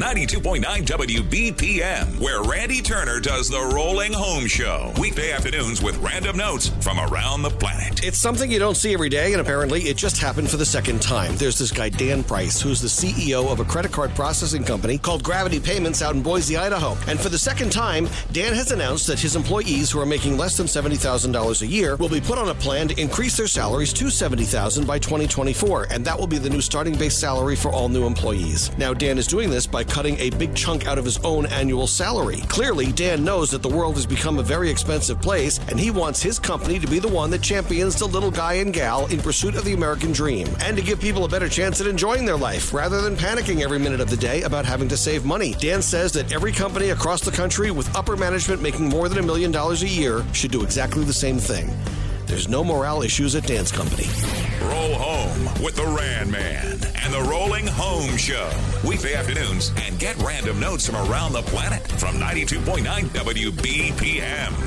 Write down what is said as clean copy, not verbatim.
92.9 WBPM, where Randy Turner does the Rolling Home Show. Weekday afternoons with random notes from around the planet. It's something you don't see every day, and apparently it just happened for the second time. There's this guy, Dan Price, who's the CEO of a credit card processing company called Gravity Payments out in Boise, Idaho. And for the second time, Dan has announced that his employees who are making less than $70,000 a year will be put on a plan to increase their salaries to $70,000 by 2024, and that will be the new starting base salary for all new employees. Now, Dan is doing this by cutting a big chunk out of his own annual salary. Clearly, Dan knows that the world has become a very expensive place, and he wants his company to be the one that champions the little guy and gal in pursuit of the American dream, and to give people a better chance at enjoying their life, rather than panicking every minute of the day about having to save money. Dan says that every company across the country with upper management making more than $1 million a year should do exactly the same thing. There's no morale issues at Dan's company. Roll home with the Ran Man and the Rolling Home Show. Weekday afternoons, and get random notes from around the planet from 92.9 WBPM.